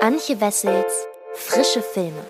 Antje Wessels Frische Filme.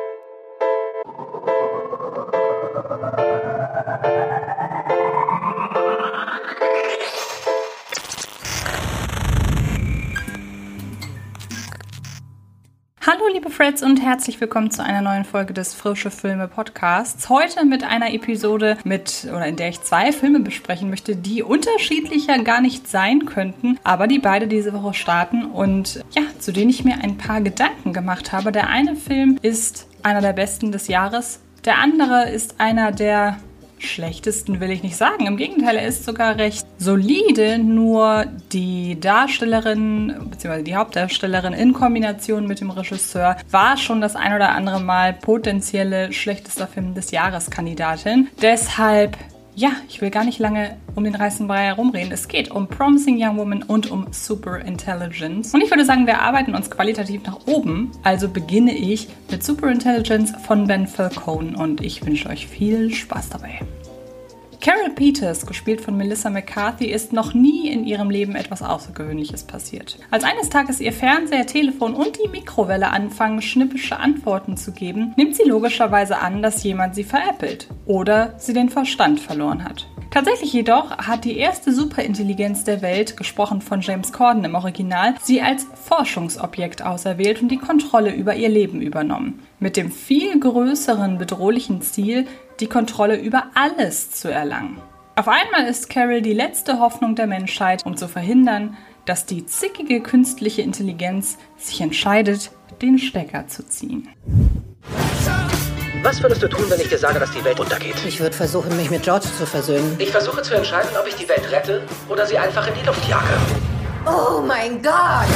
Hallo liebe Freds und herzlich willkommen zu einer neuen Folge des Frische Filme Podcasts. Heute mit einer Episode in der ich 2 Filme besprechen möchte, die unterschiedlicher gar nicht sein könnten, aber die beide diese Woche starten und ja, zu denen ich mir ein paar Gedanken gemacht habe. Der eine Film ist einer der besten des Jahres, der andere ist einer der schlechtesten, will ich nicht sagen. Im Gegenteil, er ist sogar recht solide, nur die Darstellerin bzw. die Hauptdarstellerin in Kombination mit dem Regisseur war schon das ein oder andere Mal potenzielle schlechtester Film des Jahres Kandidatin. Deshalb, ja, ich will gar nicht lange um den heißen Brei herumreden. Es geht um Promising Young Woman und um Superintelligence. Und ich würde sagen, wir arbeiten uns qualitativ nach oben. Also beginne ich mit Superintelligence von Ben Falcone und ich wünsche euch viel Spaß dabei. Carol Peters, gespielt von Melissa McCarthy, ist noch nie in ihrem Leben etwas Außergewöhnliches passiert. Als eines Tages ihr Fernseher, Telefon und die Mikrowelle anfangen, schnippische Antworten zu geben, nimmt sie logischerweise an, dass jemand sie veräppelt oder sie den Verstand verloren hat. Tatsächlich jedoch hat die erste Superintelligenz der Welt, gesprochen von James Corden im Original, sie als Forschungsobjekt auserwählt und die Kontrolle über ihr Leben übernommen. Mit dem viel größeren bedrohlichen Ziel, die Kontrolle über alles zu erlangen. Auf einmal ist Carol die letzte Hoffnung der Menschheit, um zu verhindern, dass die zickige künstliche Intelligenz sich entscheidet, den Stecker zu ziehen. Was würdest du tun, wenn ich dir sage, dass die Welt untergeht? Ich würde versuchen, mich mit George zu versöhnen. Ich versuche zu entscheiden, ob ich die Welt rette oder sie einfach in die Luft jage. Oh mein Gott!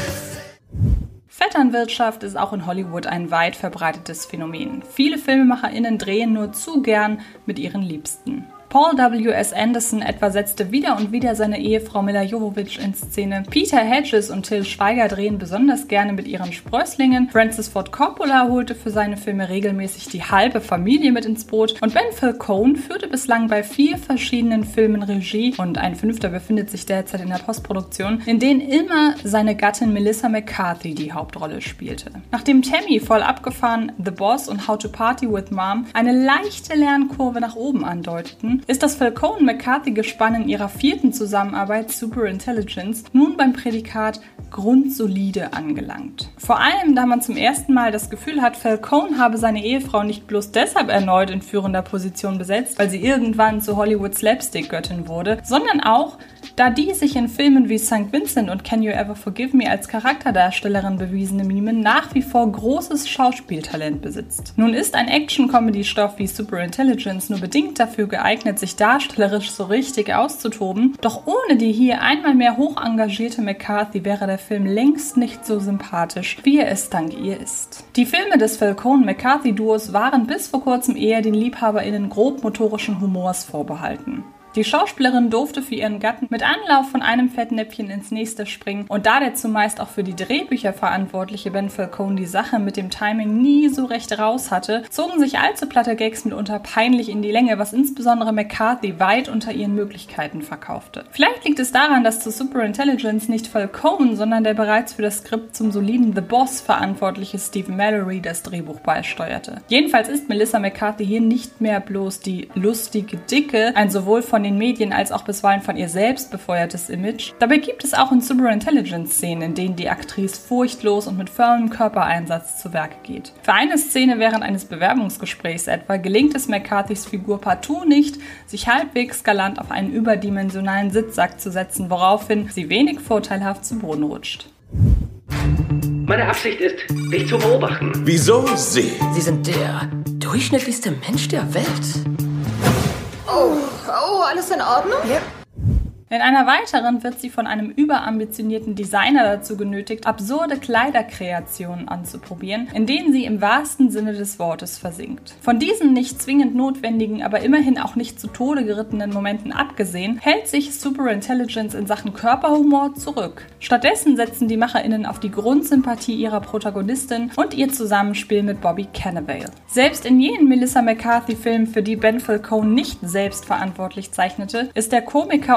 Vetternwirtschaft ist auch in Hollywood ein weit verbreitetes Phänomen. Viele FilmemacherInnen drehen nur zu gern mit ihren Liebsten. Paul W.S. Anderson etwa setzte wieder und wieder seine Ehefrau Milla Jovovich in Szene. Peter Hedges und Til Schweiger drehen besonders gerne mit ihren Sprösslingen. Francis Ford Coppola holte für seine Filme regelmäßig die halbe Familie mit ins Boot. Und Ben Falcone führte bislang bei 4 verschiedenen Filmen Regie und ein 5. befindet sich derzeit in der Postproduktion, in denen immer seine Gattin Melissa McCarthy die Hauptrolle spielte. Nachdem Tammy voll abgefahren, The Boss und How to Party with Mom eine leichte Lernkurve nach oben andeuteten, ist das Falcone-McCarthy-Gespann in ihrer 4. Zusammenarbeit Superintelligence nun beim Prädikat grundsolide angelangt. Vor allem, da man zum ersten Mal das Gefühl hat, Falcone habe seine Ehefrau nicht bloß deshalb erneut in führender Position besetzt, weil sie irgendwann zu Hollywood Slapstick-Göttin wurde, sondern auch, da die sich in Filmen wie St. Vincent und Can You Ever Forgive Me als Charakterdarstellerin bewiesene Mime nach wie vor großes Schauspieltalent besitzt. Nun ist ein Action-Comedy-Stoff wie Superintelligence nur bedingt dafür geeignet, sich darstellerisch so richtig auszutoben, doch ohne die hier einmal mehr hoch engagierte McCarthy wäre der Film längst nicht so sympathisch, wie er es dank ihr ist. Die Filme des Falcone-McCarthy-Duos waren bis vor kurzem eher den LiebhaberInnen grobmotorischen Humors vorbehalten. Die Schauspielerin durfte für ihren Gatten mit Anlauf von einem Fettnäpfchen ins nächste springen und da der zumeist auch für die Drehbücher verantwortliche Ben Falcone die Sache mit dem Timing nie so recht raus hatte, zogen sich allzu platte Gags mitunter peinlich in die Länge, was insbesondere McCarthy weit unter ihren Möglichkeiten verkaufte. Vielleicht liegt es daran, dass zu Superintelligence nicht Falcone, sondern der bereits für das Skript zum soliden The Boss verantwortliche Stephen Mallory das Drehbuch beisteuerte. Jedenfalls ist Melissa McCarthy hier nicht mehr bloß die lustige Dicke, ein sowohl von den Medien als auch bisweilen von ihr selbst befeuertes Image. Dabei gibt es auch in Superintelligence-Szenen, in denen die Aktrice furchtlos und mit vollem Körpereinsatz zu Werke geht. Für eine Szene während eines Bewerbungsgesprächs etwa gelingt es McCarthys Figur partout nicht, sich halbwegs galant auf einen überdimensionalen Sitzsack zu setzen, woraufhin sie wenig vorteilhaft zu Boden rutscht. Meine Absicht ist, dich zu beobachten. Wieso Sie? Sie sind der durchschnittlichste Mensch der Welt. Oh, alles in Ordnung? Ja. In einer weiteren wird sie von einem überambitionierten Designer dazu genötigt, absurde Kleiderkreationen anzuprobieren, in denen sie im wahrsten Sinne des Wortes versinkt. Von diesen nicht zwingend notwendigen, aber immerhin auch nicht zu Tode gerittenen Momenten abgesehen, hält sich Superintelligence in Sachen Körperhumor zurück. Stattdessen setzen die MacherInnen auf die Grundsympathie ihrer Protagonistin und ihr Zusammenspiel mit Bobby Cannavale. Selbst in jenen Melissa McCarthy-Filmen, für die Ben Falcone nicht selbst verantwortlich zeichnete, ist der Komiker und Schauspieler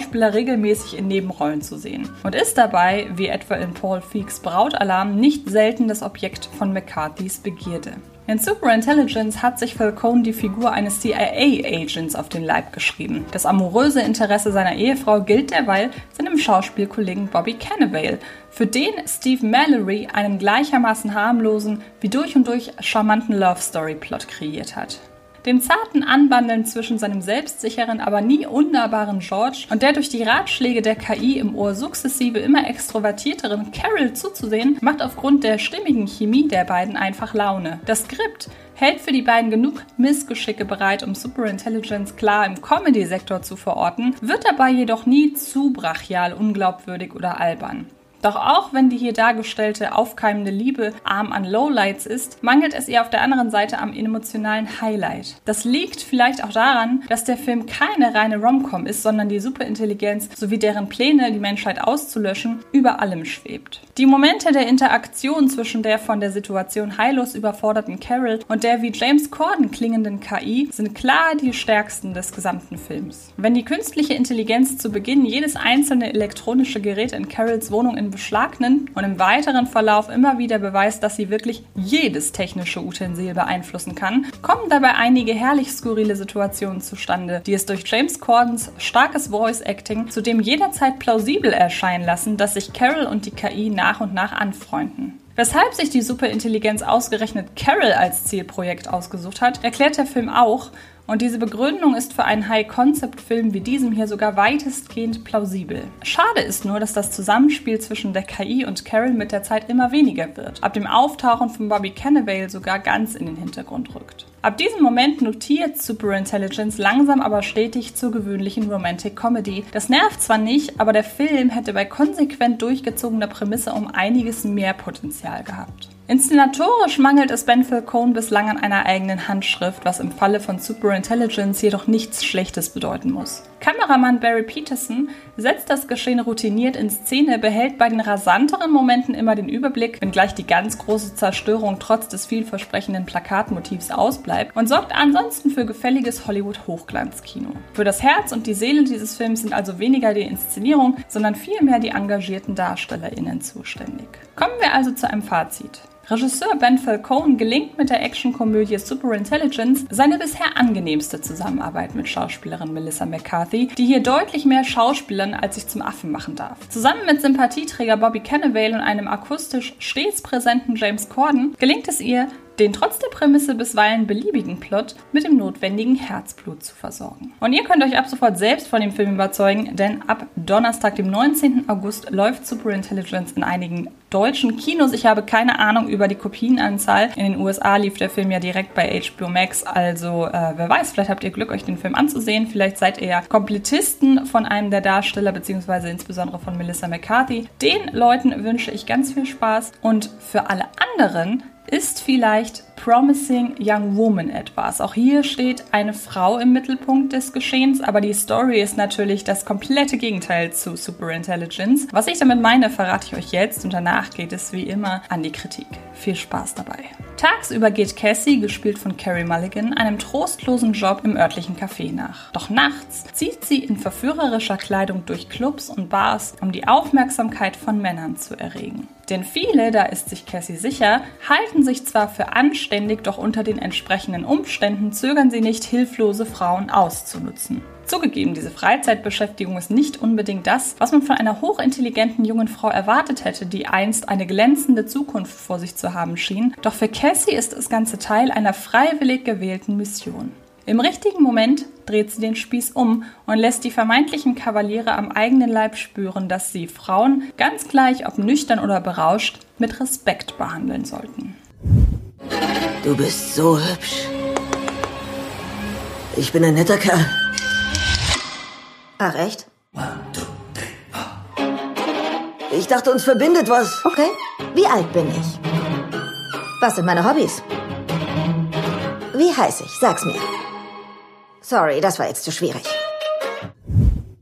Schauspieler regelmäßig in Nebenrollen zu sehen und ist dabei, wie etwa in Paul Feig's Brautalarm, nicht selten das Objekt von McCarthys Begierde. In Superintelligence hat sich Falcone die Figur eines CIA-Agents auf den Leib geschrieben. Das amoröse Interesse seiner Ehefrau gilt derweil seinem Schauspielkollegen Bobby Cannavale, für den Steve Mallory einen gleichermaßen harmlosen wie durch und durch charmanten Love-Story-Plot kreiert hat. Dem zarten Anbandeln zwischen seinem selbstsicheren, aber nie unnahbaren George und der durch die Ratschläge der KI im Ohr sukzessive immer extrovertierteren Carol zuzusehen, macht aufgrund der stimmigen Chemie der beiden einfach Laune. Das Skript hält für die beiden genug Missgeschicke bereit, um Superintelligence klar im Comedy-Sektor zu verorten, wird dabei jedoch nie zu brachial, unglaubwürdig oder albern. Doch auch wenn die hier dargestellte aufkeimende Liebe arm an Lowlights ist, mangelt es ihr auf der anderen Seite am emotionalen Highlight. Das liegt vielleicht auch daran, dass der Film keine reine Rom-Com ist, sondern die Superintelligenz sowie deren Pläne, die Menschheit auszulöschen, über allem schwebt. Die Momente der Interaktion zwischen der von der Situation heillos überforderten Carol und der wie James Corden klingenden KI sind klar die stärksten des gesamten Films. Wenn die künstliche Intelligenz zu Beginn jedes einzelne elektronische Gerät in Carols Wohnung in Beschlag nimmt und im weiteren Verlauf immer wieder beweist, dass sie wirklich jedes technische Utensil beeinflussen kann, kommen dabei einige herrlich skurrile Situationen zustande, die es durch James Cordens starkes Voice-Acting zudem jederzeit plausibel erscheinen lassen, dass sich Carol und die KI nach und nach anfreunden. Weshalb sich die Superintelligenz ausgerechnet Carol als Zielprojekt ausgesucht hat, erklärt der Film auch, und diese Begründung ist für einen High-Concept-Film wie diesem hier sogar weitestgehend plausibel. Schade ist nur, dass das Zusammenspiel zwischen der KI und Carol mit der Zeit immer weniger wird, ab dem Auftauchen von Bobby Cannavale sogar ganz in den Hintergrund rückt. Ab diesem Moment notiert Superintelligence langsam aber stetig zur gewöhnlichen Romantic Comedy. Das nervt zwar nicht, aber der Film hätte bei konsequent durchgezogener Prämisse um einiges mehr Potenzial gehabt. Inszenatorisch mangelt es Ben Falcone bislang an einer eigenen Handschrift, was im Falle von Superintelligence jedoch nichts Schlechtes bedeuten muss. Kameramann Barry Peterson setzt das Geschehen routiniert in Szene, behält bei den rasanteren Momenten immer den Überblick, wenngleich die ganz große Zerstörung trotz des vielversprechenden Plakatmotivs ausbleibt und sorgt ansonsten für gefälliges Hollywood-Hochglanzkino. Für das Herz und die Seele dieses Films sind also weniger die Inszenierung, sondern vielmehr die engagierten DarstellerInnen zuständig. Kommen wir also zu einem Fazit. Regisseur Ben Falcone gelingt mit der Actionkomödie Superintelligence seine bisher angenehmste Zusammenarbeit mit Schauspielerin Melissa McCarthy, die hier deutlich mehr schauspielern, als sich zum Affen machen darf. Zusammen mit Sympathieträger Bobby Cannavale und einem akustisch stets präsenten James Corden gelingt es ihr, den trotz der Prämisse bisweilen beliebigen Plot mit dem notwendigen Herzblut zu versorgen. Und ihr könnt euch ab sofort selbst von dem Film überzeugen, denn ab Donnerstag, dem 19. August, läuft Superintelligence in einigen deutschen Kinos. Ich habe keine Ahnung über die Kopienanzahl. In den USA lief der Film ja direkt bei HBO Max, also wer weiß, vielleicht habt ihr Glück, euch den Film anzusehen. Vielleicht seid ihr ja Komplettisten von einem der Darsteller, beziehungsweise insbesondere von Melissa McCarthy. Den Leuten wünsche ich ganz viel Spaß und für alle anderen ist vielleicht Promising Young Woman etwas. Auch hier steht eine Frau im Mittelpunkt des Geschehens, aber die Story ist natürlich das komplette Gegenteil zu Superintelligence. Was ich damit meine, verrate ich euch jetzt und danach geht es wie immer an die Kritik. Viel Spaß dabei. Tagsüber geht Cassie, gespielt von Carey Mulligan, einem trostlosen Job im örtlichen Café nach. Doch nachts zieht sie in verführerischer Kleidung durch Clubs und Bars, um die Aufmerksamkeit von Männern zu erregen. Denn viele, da ist sich Cassie sicher, halten sich zwar für anständig, doch unter den entsprechenden Umständen zögern sie nicht, hilflose Frauen auszunutzen. Zugegeben, diese Freizeitbeschäftigung ist nicht unbedingt das, was man von einer hochintelligenten jungen Frau erwartet hätte, die einst eine glänzende Zukunft vor sich zu haben schien. Doch für Cassie ist das ganze Teil einer freiwillig gewählten Mission. Im richtigen Moment dreht sie den Spieß um und lässt die vermeintlichen Kavaliere am eigenen Leib spüren, dass sie Frauen, ganz gleich ob nüchtern oder berauscht, mit Respekt behandeln sollten. Du bist so hübsch. Ich bin ein netter Kerl. Ach, echt? Ich dachte, uns verbindet was. Okay. Wie alt bin ich? Was sind meine Hobbys? Wie heiß ich? Sag's mir. Sorry, das war jetzt zu schwierig.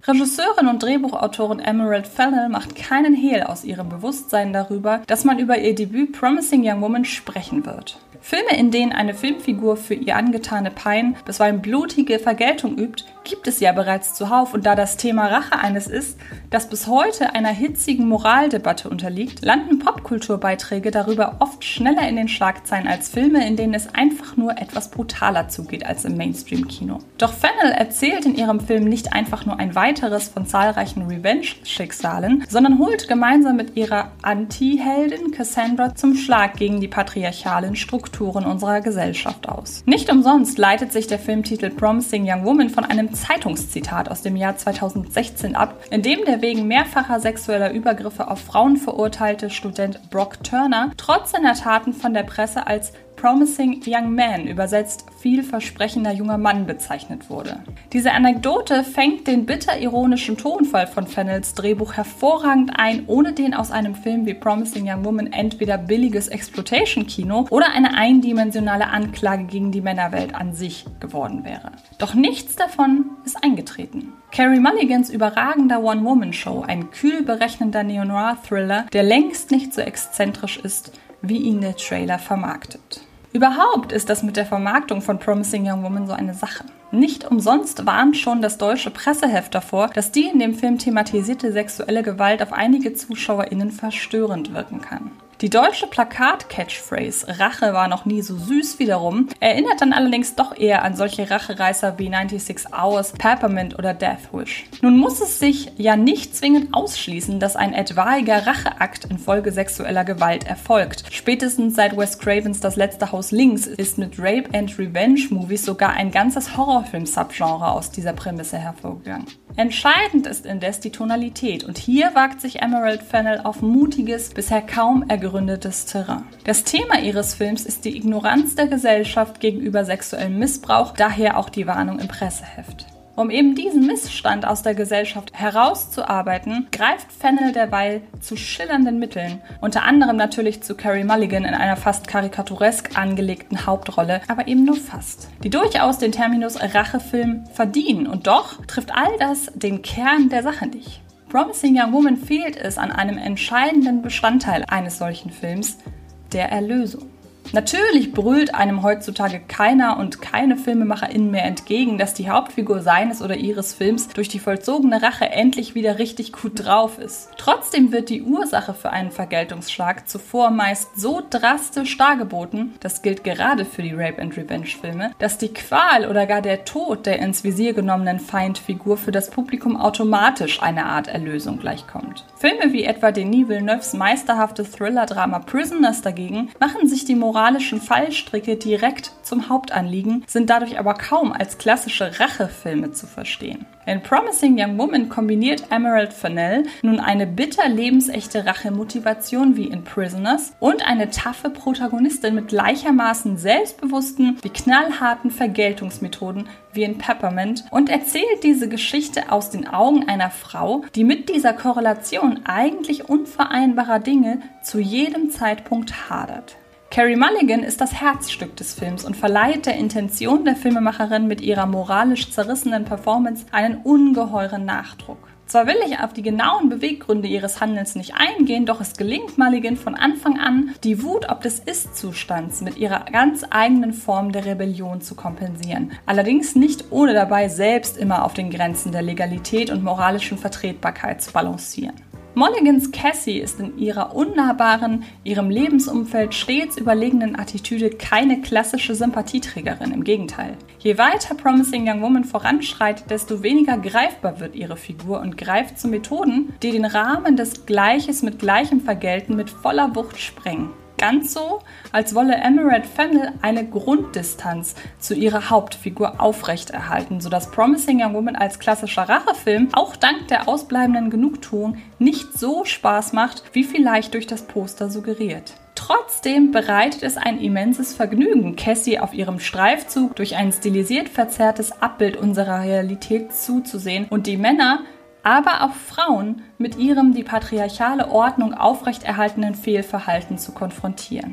Regisseurin und Drehbuchautorin Emerald Fennell macht keinen Hehl aus ihrem Bewusstsein darüber, dass man über ihr Debüt Promising Young Woman sprechen wird. Filme, in denen eine Filmfigur für ihr angetane Pein bisweilen blutige Vergeltung übt, gibt es ja bereits zuhauf, und da das Thema Rache eines ist, das bis heute einer hitzigen Moraldebatte unterliegt, landen Popkulturbeiträge darüber oft schneller in den Schlagzeilen als Filme, in denen es einfach nur etwas brutaler zugeht als im Mainstream-Kino. Doch Fennell erzählt in ihrem Film nicht einfach nur ein weiteres von zahlreichen Revenge-Schicksalen, sondern holt gemeinsam mit ihrer Anti-Heldin Cassandra zum Schlag gegen die patriarchalen Strukturen unserer Gesellschaft aus. Nicht umsonst leitet sich der Filmtitel Promising Young Woman von einem Zeitungszitat aus dem Jahr 2016 ab, in dem der wegen mehrfacher sexueller Übergriffe auf Frauen verurteilte Student Brock Turner trotz seiner Taten von der Presse als Promising Young Man, übersetzt vielversprechender junger Mann, bezeichnet wurde. Diese Anekdote fängt den bitter-ironischen Tonfall von Fennells Drehbuch hervorragend ein, ohne den aus einem Film wie Promising Young Woman entweder billiges Exploitation-Kino oder eine eindimensionale Anklage gegen die Männerwelt an sich geworden wäre. Doch nichts davon ist eingetreten. Carey Mulligans überragender One-Woman-Show, ein kühl berechnender Neo-Noir-Thriller, der längst nicht so exzentrisch ist, wie ihn der Trailer vermarktet. Überhaupt ist das mit der Vermarktung von Promising Young Woman so eine Sache. Nicht umsonst warnt schon das deutsche Presseheft davor, dass die in dem Film thematisierte sexuelle Gewalt auf einige ZuschauerInnen verstörend wirken kann. Die deutsche Plakat-Catchphrase „Rache war noch nie so süß" wiederum erinnert dann allerdings doch eher an solche Rachereißer wie 96 Hours, Peppermint oder Death Wish. Nun muss es sich ja nicht zwingend ausschließen, dass ein etwaiger Racheakt infolge sexueller Gewalt erfolgt. Spätestens seit Wes Cravens Das letzte Haus links ist mit Rape and Revenge Movies sogar ein ganzes Horrorfilm-Subgenre aus dieser Prämisse hervorgegangen. Entscheidend ist indes die Tonalität, und hier wagt sich Emerald Fennell auf mutiges, bisher kaum ergründetes Terrain. Das Thema ihres Films ist die Ignoranz der Gesellschaft gegenüber sexuellem Missbrauch, daher auch die Warnung im Presseheft. Um eben diesen Missstand aus der Gesellschaft herauszuarbeiten, greift Fennell derweil zu schillernden Mitteln, unter anderem natürlich zu Carey Mulligan in einer fast karikaturesk angelegten Hauptrolle, aber eben nur fast, die durchaus den Terminus Rachefilm verdienen, und doch trifft all das den Kern der Sache nicht. Promising Young Woman fehlt es an einem entscheidenden Bestandteil eines solchen Films, der Erlösung. Natürlich brüllt einem heutzutage keiner und keine FilmemacherInnen mehr entgegen, dass die Hauptfigur seines oder ihres Films durch die vollzogene Rache endlich wieder richtig gut drauf ist. Trotzdem wird die Ursache für einen Vergeltungsschlag zuvor meist so drastisch dargeboten, das gilt gerade für die Rape-and-Revenge-Filme, dass die Qual oder gar der Tod der ins Visier genommenen Feindfigur für das Publikum automatisch einer Art Erlösung gleichkommt. Filme wie etwa Denis Villeneuves meisterhaftes Thriller-Drama Prisoners dagegen machen sich die moralischen Fallstricke direkt zum Hauptanliegen, sind dadurch aber kaum als klassische Rachefilme zu verstehen. In Promising Young Woman kombiniert Emerald Fennell nun eine bitter lebensechte Rachemotivation wie in Prisoners und eine taffe Protagonistin mit gleichermaßen selbstbewussten wie knallharten Vergeltungsmethoden wie in Peppermint und erzählt diese Geschichte aus den Augen einer Frau, die mit dieser Korrelation eigentlich unvereinbarer Dinge zu jedem Zeitpunkt hadert. Carey Mulligan ist das Herzstück des Films und verleiht der Intention der Filmemacherin mit ihrer moralisch zerrissenen Performance einen ungeheuren Nachdruck. Zwar will ich auf die genauen Beweggründe ihres Handelns nicht eingehen, doch es gelingt Mulligan von Anfang an, die Wut ob des Ist-Zustands mit ihrer ganz eigenen Form der Rebellion zu kompensieren. Allerdings nicht ohne dabei selbst immer auf den Grenzen der Legalität und moralischen Vertretbarkeit zu balancieren. Mulligans Cassie ist in ihrer unnahbaren, ihrem Lebensumfeld stets überlegenen Attitüde keine klassische Sympathieträgerin, im Gegenteil. Je weiter Promising Young Woman voranschreitet, desto weniger greifbar wird ihre Figur und greift zu Methoden, die den Rahmen des Gleiches mit Gleichem vergelten, mit voller Wucht sprengen. Ganz so, als wolle Emerald Fennell eine Grunddistanz zu ihrer Hauptfigur aufrechterhalten, sodass Promising Young Woman als klassischer Rachefilm auch dank der ausbleibenden Genugtuung nicht so Spaß macht, wie vielleicht durch das Poster suggeriert. Trotzdem bereitet es ein immenses Vergnügen, Cassie auf ihrem Streifzug durch ein stilisiert verzerrtes Abbild unserer Realität zuzusehen und die Männer, aber auch Frauen mit ihrem die patriarchale Ordnung aufrechterhaltenen Fehlverhalten zu konfrontieren.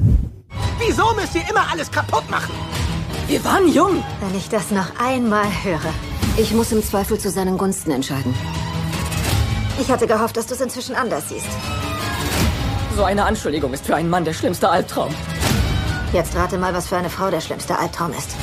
Wieso müsst ihr immer alles kaputt machen? Wir waren jung. Wenn ich das noch einmal höre. Ich muss im Zweifel zu seinen Gunsten entscheiden. Ich hatte gehofft, dass du es inzwischen anders siehst. So eine Anschuldigung ist für einen Mann der schlimmste Albtraum. Jetzt rate mal, was für eine Frau der schlimmste Albtraum ist.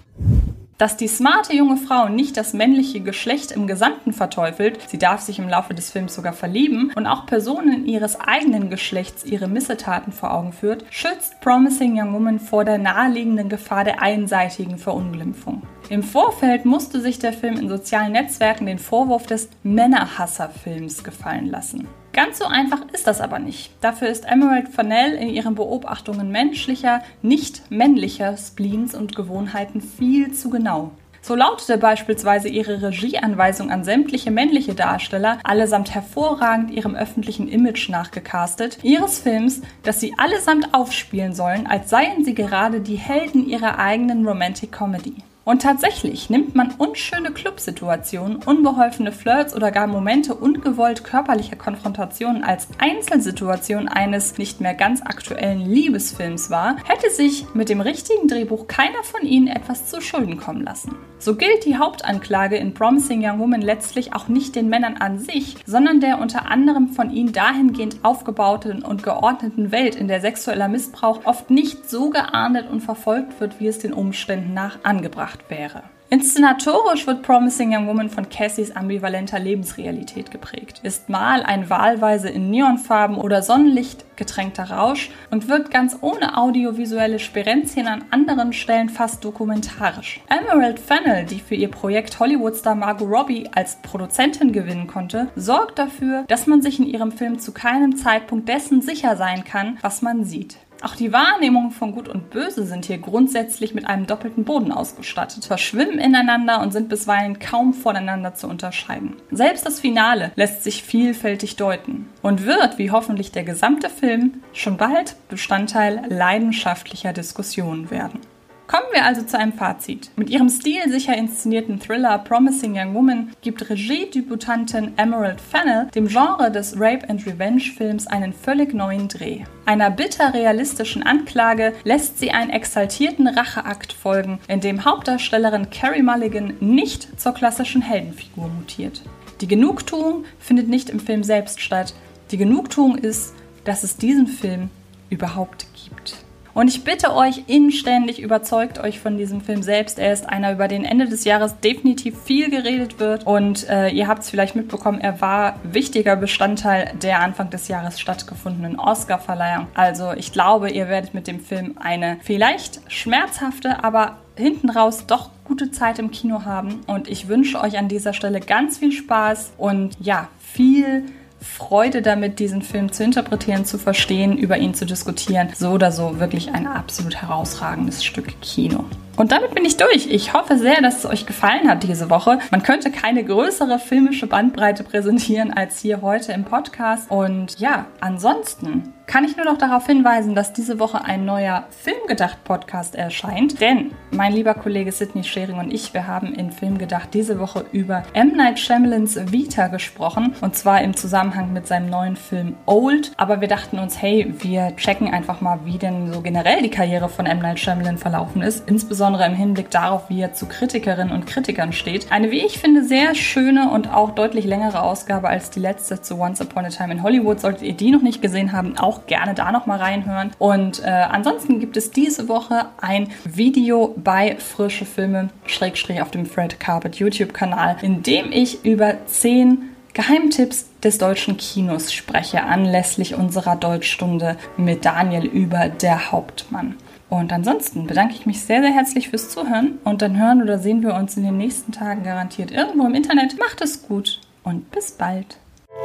Dass die smarte junge Frau nicht das männliche Geschlecht im Gesamten verteufelt, sie darf sich im Laufe des Films sogar verlieben und auch Personen ihres eigenen Geschlechts ihre Missetaten vor Augen führt, schützt Promising Young Woman vor der naheliegenden Gefahr der einseitigen Verunglimpfung. Im Vorfeld musste sich der Film in sozialen Netzwerken den Vorwurf des Männerhasser-Films gefallen lassen. Ganz so einfach ist das aber nicht. Dafür ist Emerald Fennell in ihren Beobachtungen menschlicher, nicht männlicher Spleens und Gewohnheiten viel zu genau. So lautete beispielsweise ihre Regieanweisung an sämtliche männliche Darsteller, allesamt hervorragend ihrem öffentlichen Image nachgecastet, ihres Films, dass sie allesamt aufspielen sollen, als seien sie gerade die Helden ihrer eigenen Romantic Comedy. Und tatsächlich nimmt man unschöne Clubsituationen, unbeholfene Flirts oder gar Momente ungewollt körperlicher Konfrontationen als Einzelsituation eines nicht mehr ganz aktuellen Liebesfilms wahr, hätte sich mit dem richtigen Drehbuch keiner von ihnen etwas zu Schulden kommen lassen. So gilt die Hauptanklage in Promising Young Woman letztlich auch nicht den Männern an sich, sondern der unter anderem von ihnen dahingehend aufgebauten und geordneten Welt, in der sexueller Missbrauch oft nicht so geahndet und verfolgt wird, wie es den Umständen nach angebracht wäre. Inszenatorisch wird Promising Young Woman von Cassys ambivalenter Lebensrealität geprägt, ist mal ein wahlweise in Neonfarben oder Sonnenlicht getränkter Rausch und wirkt ganz ohne audiovisuelle Sperenzien an anderen Stellen fast dokumentarisch. Emerald Fennell, die für ihr Projekt Hollywood-Star Margot Robbie als Produzentin gewinnen konnte, sorgt dafür, dass man sich in ihrem Film zu keinem Zeitpunkt dessen sicher sein kann, was man sieht. Auch die Wahrnehmungen von Gut und Böse sind hier grundsätzlich mit einem doppelten Boden ausgestattet, verschwimmen ineinander und sind bisweilen kaum voneinander zu unterscheiden. Selbst das Finale lässt sich vielfältig deuten und wird, wie hoffentlich der gesamte Film, schon bald Bestandteil leidenschaftlicher Diskussionen werden. Kommen wir also zu einem Fazit. Mit ihrem stilsicher inszenierten Thriller Promising Young Woman gibt Regiedebütantin Emerald Fennell dem Genre des Rape-and-Revenge-Films einen völlig neuen Dreh. Einer bitter realistischen Anklage lässt sie einen exaltierten Racheakt folgen, in dem Hauptdarstellerin Carey Mulligan nicht zur klassischen Heldenfigur mutiert. Die Genugtuung findet nicht im Film selbst statt. Die Genugtuung ist, dass es diesen Film überhaupt gibt. Und ich bitte euch inständig, überzeugt euch von diesem Film selbst. Er ist einer, über den Ende des Jahres definitiv viel geredet wird. Und ihr habt es vielleicht mitbekommen, er war wichtiger Bestandteil der Anfang des Jahres stattgefundenen Oscar-Verleihung. Also ich glaube, ihr werdet mit dem Film eine vielleicht schmerzhafte, aber hinten raus doch gute Zeit im Kino haben. Und ich wünsche euch an dieser Stelle ganz viel Spaß und ja, viel Freude damit, diesen Film zu interpretieren, zu verstehen, über ihn zu diskutieren. So oder so wirklich ein absolut herausragendes Stück Kino. Und damit bin ich durch. Ich hoffe sehr, dass es euch gefallen hat diese Woche. Man könnte keine größere filmische Bandbreite präsentieren als hier heute im Podcast. Und ja, ansonsten kann ich nur noch darauf hinweisen, dass diese Woche ein neuer Filmgedacht-Podcast erscheint. Denn mein lieber Kollege Sidney Schering und ich, wir haben in Filmgedacht diese Woche über M. Night Shyamalans Vita gesprochen. Und zwar im Zusammenhang mit seinem neuen Film Old. Aber wir dachten uns, hey, wir checken einfach mal, wie denn so generell die Karriere von M. Night Shyamalan verlaufen ist. Insbesondere im Hinblick darauf, wie er zu Kritikerinnen und Kritikern steht. Eine, wie ich finde, sehr schöne und auch deutlich längere Ausgabe als die letzte zu Once Upon a Time in Hollywood. Solltet ihr die noch nicht gesehen haben, auch gerne da noch mal reinhören. Und ansonsten gibt es diese Woche ein Video bei Frische Filme / auf dem Fred Carpet YouTube-Kanal, in dem ich über 10 Geheimtipps des deutschen Kinos spreche, anlässlich unserer Deutschstunde mit Daniel über Der Hauptmann. Und ansonsten bedanke ich mich sehr, sehr herzlich fürs Zuhören und dann hören oder sehen wir uns in den nächsten Tagen garantiert irgendwo im Internet. Macht es gut und bis bald.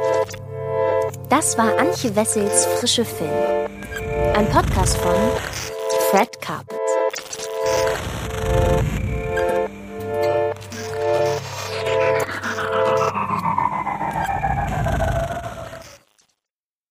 Das war Antje Wessels Frische Filme. Ein Podcast von Fred Carpet.